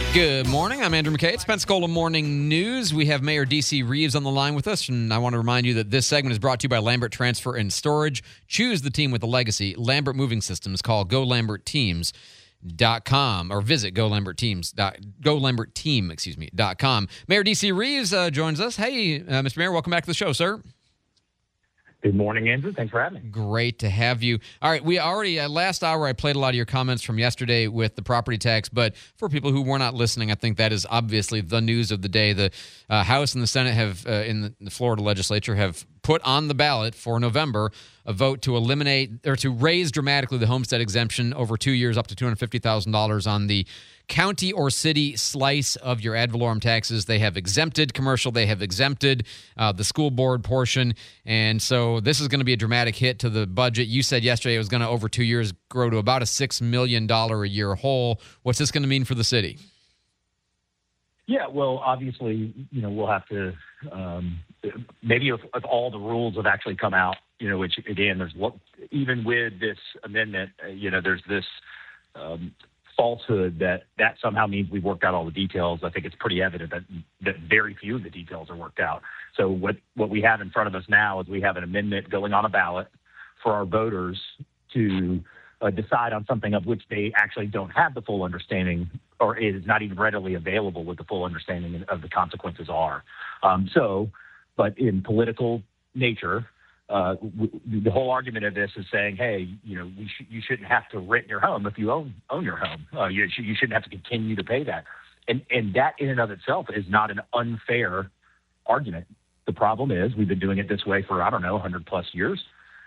Good morning. I'm Andrew McKay. It's Pensacola Morning News. We have Mayor D.C. Reeves on the line with us, and I want to remind you that this segment is brought to you by Lambert Transfer and Storage. Choose the team with a legacy. Lambert Moving Systems. Call GoLambertTeams.com or visit GoLambertTeam.com. Mayor D.C. Reeves joins us. Hey, Mr. Mayor, welcome back to the show, sir. Good morning, Andrew. Thanks for having me. Great to have you. All right, we already, last hour, I played a lot of your comments from yesterday with the property tax, but for people who were not listening, I think that is obviously the news of the day. The House and the Senate have, in the Florida legislature, have put on the ballot for November a vote to eliminate or to raise dramatically the homestead exemption over 2 years up to $250,000 on the county or city slice of your ad valorem taxes. They have exempted commercial. They have exempted the school board portion. And so this is going to be a dramatic hit to the budget. You said yesterday it was going to, over 2 years, grow to about a $6 million a year hole. What's this going to mean for the city? Yeah, well, obviously, we'll have to, maybe if all the rules have actually come out, which, again, even with this amendment, there's this falsehood that somehow means we've worked out all the details. I think it's pretty evident that very few of the details are worked out. So what we have in front of us now is we have an amendment going on a ballot for our voters to decide on something of which they actually don't have the full understanding, or is not even readily available with the full understanding of the consequences are. But in political nature, the whole argument of this is saying, hey, you shouldn't have to rent your home if you own your home. You shouldn't have to continue to pay that. And that in and of itself is not an unfair argument. The problem is we've been doing it this way for, 100 plus years.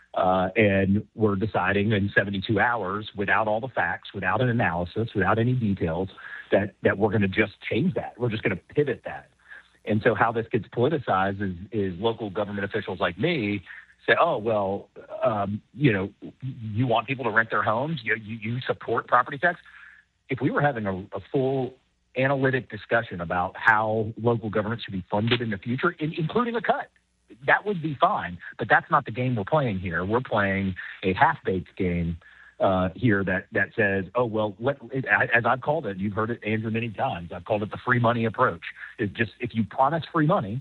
And we're deciding in 72 hours, without all the facts, without an analysis, without any details, that we're going to just change that. We're just going to pivot that. And so how this gets politicized is local government officials like me say, oh, well, you want people to rent their homes? You support property tax? If we were having a full analytic discussion about how local government should be funded in the future, including a cut, that would be fine. But that's not the game we're playing here. We're playing a half-baked game here that says, oh, well, as I've called it, you've heard it, Andrew, many times, I've called it the free money approach. It's just, if you promise free money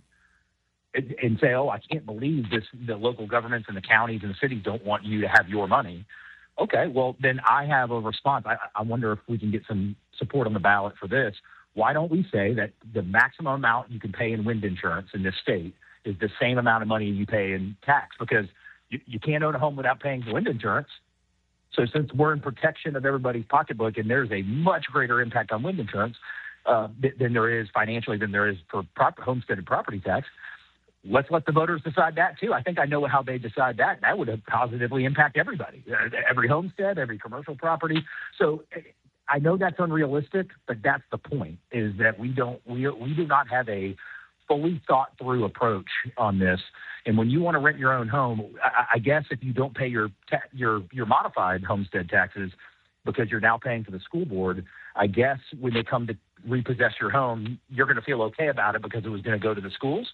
and say, oh, I can't believe the local governments and the counties and the cities don't want you to have your money. Okay, well, then I have a response. I wonder if we can get some support on the ballot for this. Why don't we say that the maximum amount you can pay in wind insurance in this state is the same amount of money you pay in tax? Because you can't own a home without paying wind insurance. So since we're in protection of everybody's pocketbook, and there's a much greater impact on wind insurance than there is financially than there is for homesteaded property tax, let's let the voters decide that too. I think I know how they decide that. That would positively impact everybody, every homestead, every commercial property. So I know that's unrealistic, but that's the point, is that we do not have a fully thought through approach on this. And when you want to rent your own home, I guess if you don't pay your modified homestead taxes because you're now paying for the school board, I guess when they come to repossess your home, you're going to feel okay about it because it was going to go to the schools.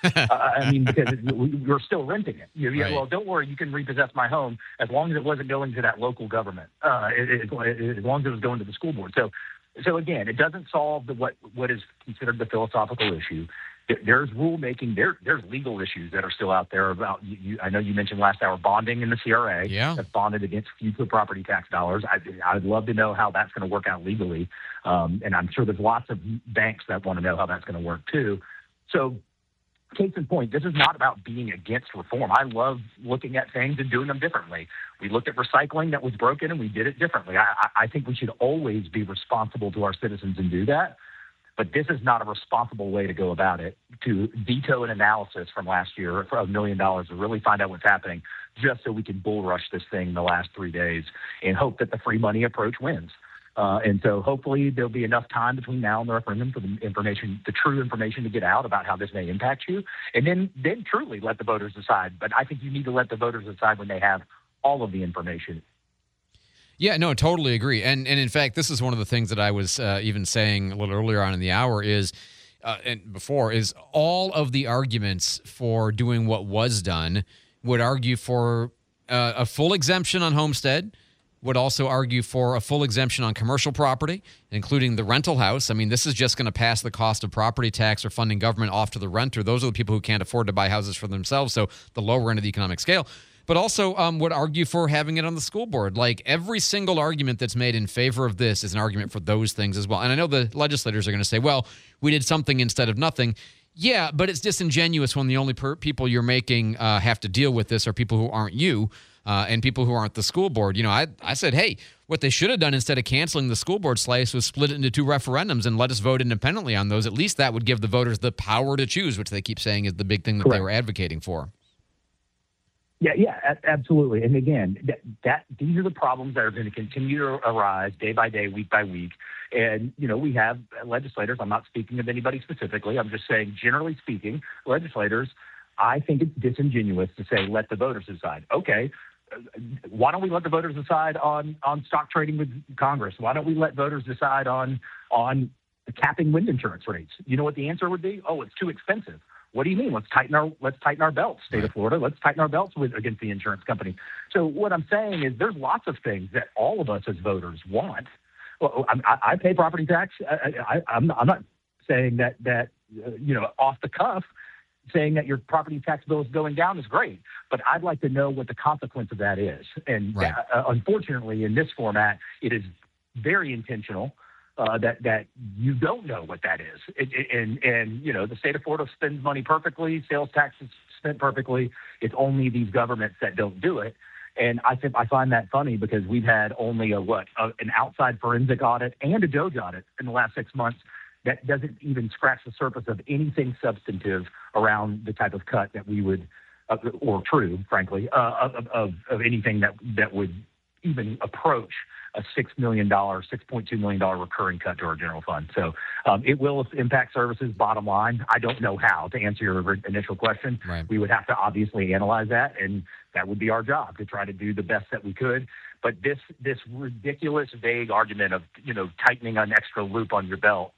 Because you're still renting it. Right. Well, don't worry, you can repossess my home as long as it wasn't going to that local government, as long as it was going to the school board. So again, it doesn't solve what is considered the philosophical issue. There's rulemaking. There's legal issues that are still out there about. I know you mentioned last hour bonding in the CRA. Yeah. That's bonded against future property tax dollars. I'd love to know how that's going to work out legally, and I'm sure there's lots of banks that want to know how that's going to work too. So, case in point, this is not about being against reform. I love looking at things and doing them differently. We looked at recycling that was broken, and we did it differently. I think we should always be responsible to our citizens and do that. But this is not a responsible way to go about it, to veto an analysis from last year for $1 million to really find out what's happening, just so we can bull rush this thing in the last 3 days and hope that the free money approach wins. And so hopefully there'll be enough time between now and the referendum for the true information to get out about how this may impact you, and then truly let the voters decide. But I think you need to let the voters decide when they have all of the information. Yeah, no, totally agree. And in fact, this is one of the things that I was even saying a little earlier on in the hour is all of the arguments for doing what was done would argue for a full exemption on homestead, would also argue for a full exemption on commercial property, including the rental house. I mean, this is just going to pass the cost of property tax or funding government off to the renter. Those are the people who can't afford to buy houses for themselves, so the lower end of the economic scale. But also would argue for having it on the school board. Like, every single argument that's made in favor of this is an argument for those things as well. And I know the legislators are going to say, well, we did something instead of nothing. Yeah, but it's disingenuous when the only people you're making have to deal with this are people who aren't you and people who aren't the school board. You know, I said, hey, what they should have done instead of canceling the school board slice was split it into 2 referendums and let us vote independently on those. At least that would give the voters the power to choose, which they keep saying is the big thing that they were advocating for. Yeah, absolutely. And again, these are the problems that are going to continue to arise day by day, week by week. And, you know, we have legislators. I'm not speaking of anybody specifically. I'm just saying, generally speaking, legislators, I think it's disingenuous to say, let the voters decide. Okay, why don't we let the voters decide on stock trading with Congress? Why don't we let voters decide on capping wind insurance rates? You know what the answer would be? Oh, it's too expensive. What do you mean? Let's tighten our belts, state of Florida. Let's tighten our belts against the insurance company. So what I'm saying is there's lots of things that all of us as voters want. Well, I pay property tax. I'm not saying that you know, off the cuff, saying that your property tax bill is going down is great, but I'd like to know what the consequence of that is. And unfortunately, in this format, it is very intentional. That you don't know what that is. And you know, the state of Florida spends money perfectly, sales tax is spent perfectly. It's only these governments that don't do it. And I find that funny because we've had only an outside forensic audit and a DOJ audit in the last 6 months that doesn't even scratch the surface of anything substantive around the type of cut that we would, or true, frankly, of anything that would even approach a $6.2 million recurring cut to our general fund. So it will impact services, bottom line. I don't know how, to answer your initial question. Right. We would have to obviously analyze that, and that would be our job to try to do the best that we could. But this ridiculous, vague argument of, you know, tightening an extra loop on your belt,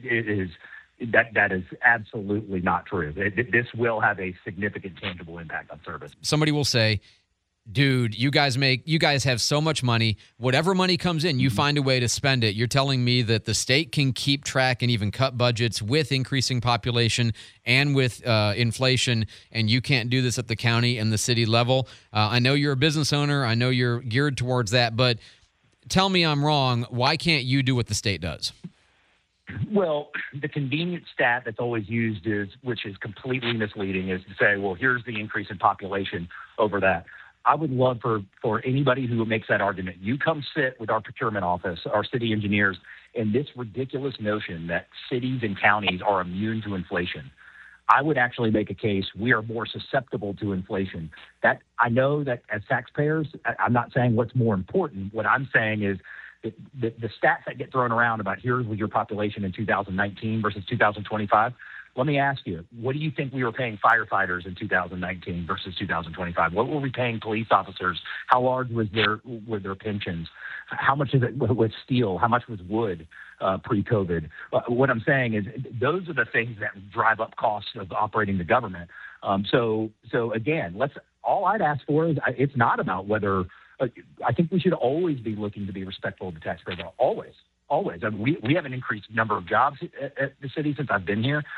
that is absolutely not true. This will have a significant tangible impact on service. Somebody will say, dude, you guys have so much money. Whatever money comes in, you find a way to spend it. You're telling me that the state can keep track and even cut budgets with increasing population and with inflation, and you can't do this at the county and the city level. I know you're a business owner. I know you're geared towards that, but tell me I'm wrong. Why can't you do what the state does? Well, the convenient stat that's always used which is completely misleading, is to say, well, here's the increase in population over that. I would love for anybody who makes that argument, you come sit with our procurement office, our city engineers, and this ridiculous notion that cities and counties are immune to inflation. I would actually make a case we are more susceptible to inflation. That I know that as taxpayers, I'm not saying what's more important. What I'm saying is the stats that get thrown around about here's your population in 2019 versus 2025. Let me ask you, what do you think we were paying firefighters in 2019 versus 2025? What were we paying police officers? How large were their pensions? How much is it with steel? How much was wood pre-COVID? What I'm saying is those are the things that drive up costs of operating the government. So again, all I'd ask for is it's not about whether I think we should always be looking to be respectful of the taxpayer. Always. I mean, we have an increased number of jobs at the city since I've been here.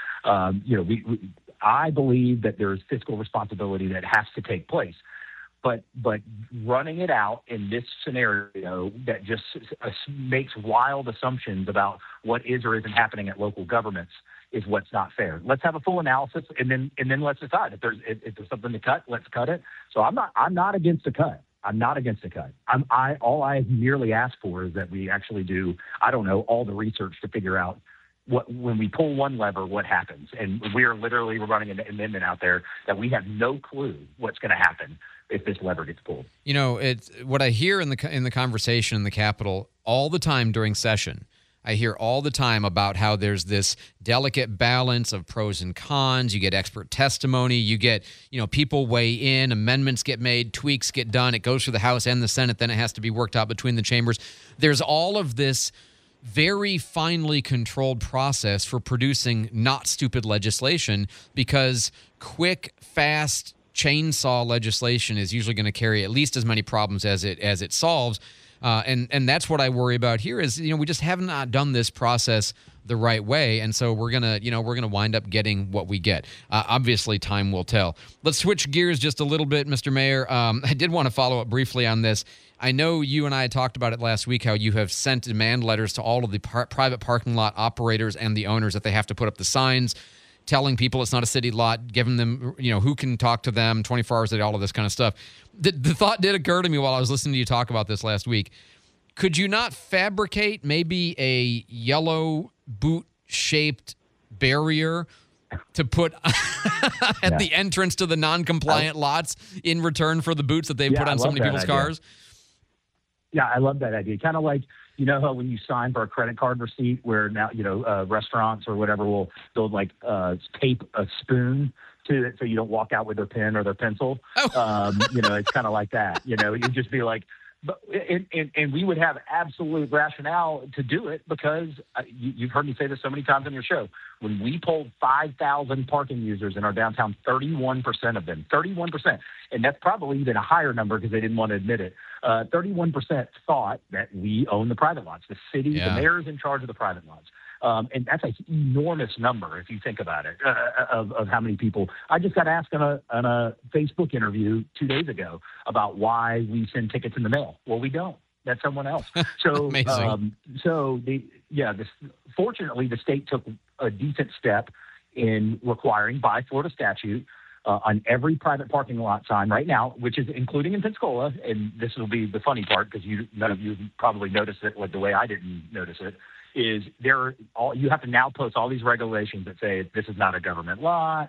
I believe that there's fiscal responsibility that has to take place. But running it out in this scenario that just makes wild assumptions about what is or isn't happening at local governments is what's not fair. Let's have a full analysis and then let's decide if there's something to cut, let's cut it. So I'm not against a cut. I'm not against a cut. All I merely ask for is that we actually do, I don't know, all the research to figure out when we pull one lever, what happens. And we're running an amendment out there that we have no clue what's going to happen if this lever gets pulled. You know, it's what I hear in the conversation in the Capitol all the time during session. I hear all the time about how there's this delicate balance of pros and cons. You get expert testimony. You get, people weigh in, amendments get made, tweaks get done. It goes through the House and the Senate. Then it has to be worked out between the chambers. There's all of this very finely controlled process for producing not stupid legislation, because quick, fast chainsaw legislation is usually going to carry at least as many problems as it solves. And that's what I worry about here is, we just have not done this process the right way, and so we're gonna wind up getting what we get. Obviously, time will tell. Let's switch gears just a little bit, Mr. Mayor. I did want to follow up briefly on this. I know you and I talked about it last week, how you have sent demand letters to all of the private parking lot operators and the owners that they have to put up the signs telling people it's not a city lot, giving them, who can talk to them 24 hours a day, all of this kind of stuff. The thought did occur to me while I was listening to you talk about this last week. Could you not fabricate maybe a yellow boot-shaped barrier to put at the entrance to the non-compliant lots in return for the boots that they put on so many people's cars? Yeah, I love that idea. Kind of like, how when you sign for a credit card receipt where now, restaurants or whatever they'll tape a spoon to it so you don't walk out with their pen or their pencil. Oh. It's kind of like that. You'd just be like, and we would have absolute rationale to do it because you've heard me say this so many times on your show. When we polled 5,000 parking users in our downtown, 31% of them, 31%, and that's probably even a higher number because they didn't want to admit it. 31% thought that we own the private lots. The city, the mayor is in charge of the private lots. And that's an enormous number if you think about it, of how many people. I just got asked on a Facebook interview 2 days ago about why we send tickets in the mail. Well, we don't. That's someone else. So, amazing. Fortunately, the state took a decent step in requiring, by Florida statute, on every private parking lot sign right now, which is including in Pensacola, and this will be the funny part because none of you probably noticed it the way I didn't notice it, is you have to now post all these regulations that say this is not a government lot,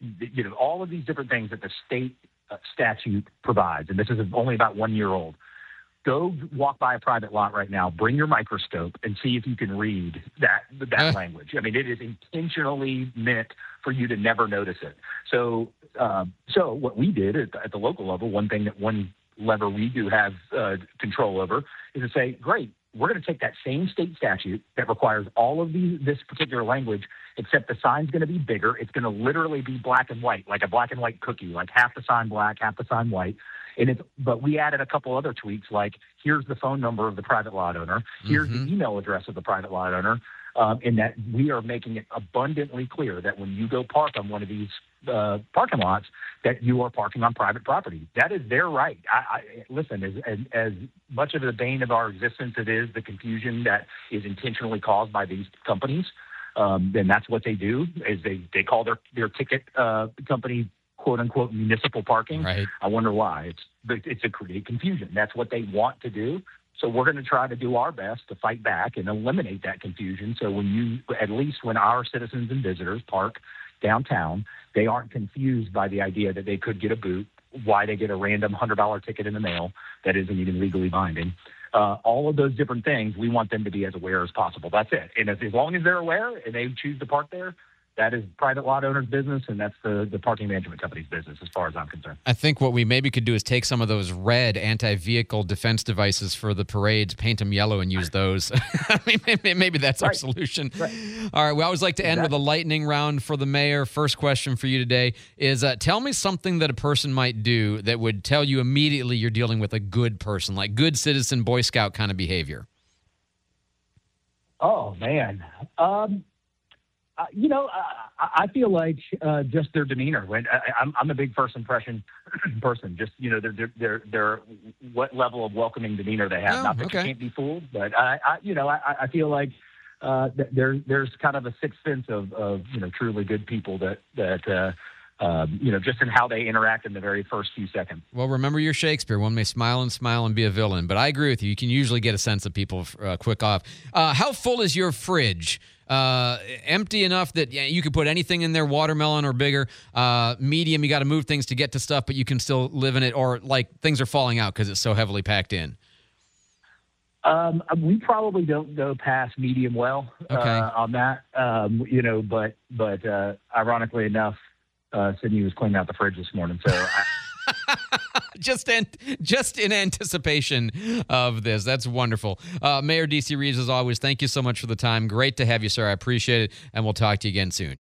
all of these different things that the state statute provides, and this is only about 1 year old. Go walk by a private lot right now, bring your microscope, and see if you can read that language. I mean, it is intentionally meant for you to never notice it. So what we did at the local level, one lever we do have control over is to say, great, we're going to take that same state statute that requires all of this particular language, except the sign's going to be bigger. It's going to literally be black and white, like a black and white cookie, like half the sign black, half the sign white. But we added a couple other tweaks, like here's the phone number of the private lot owner, here's the email address of the private lot owner, in that we are making it abundantly clear that when you go park on one of these parking lots, that you are parking on private property. That is their right. Listen, as much of the bane of our existence it is the confusion that is intentionally caused by these companies, then that's what they do, is they call their ticket company quote unquote municipal parking. Right. I wonder why. It's to create confusion. That's what they want to do. So we're going to try to do our best to fight back and eliminate that confusion. So at least when our citizens and visitors park downtown, they aren't confused by the idea that they could get a boot, why they get a random $100 ticket in the mail that isn't even legally binding. All of those different things, we want them to be as aware as possible. That's it. And as long as they're aware and they choose to park there, that is private lot owner's business, and that's the parking management company's business as far as I'm concerned. I think what we maybe could do is take some of those red anti-vehicle defense devices for the parades, paint them yellow, and use those. I mean, maybe that's our solution. Right. All right, we always like to end with a lightning round for the mayor. First question for you today is tell me something that a person might do that would tell you immediately you're dealing with a good person, like good citizen, Boy Scout kind of behavior. Oh, man. I feel like just their demeanor. I'm a big first impression person. Just their what level of welcoming demeanor they have. Not that you can't be fooled, but I feel like there's kind of a sixth sense of truly good people that just in how they interact in the very first few seconds. Well, remember your Shakespeare. One may smile and be a villain. But I agree with you. You can usually get a sense of people quick off. How full is your fridge? Empty enough that you could put anything in there, watermelon or bigger. Medium, you got to move things to get to stuff, but you can still live in it. Or like things are falling out because it's so heavily packed in. We probably don't go past medium well on that. But ironically enough, Sydney was cleaning out the fridge this morning, so. Just in anticipation of this. That's wonderful. Mayor D.C. Reeves, as always, thank you so much for the time. Great to have you, sir. I appreciate it, and we'll talk to you again soon.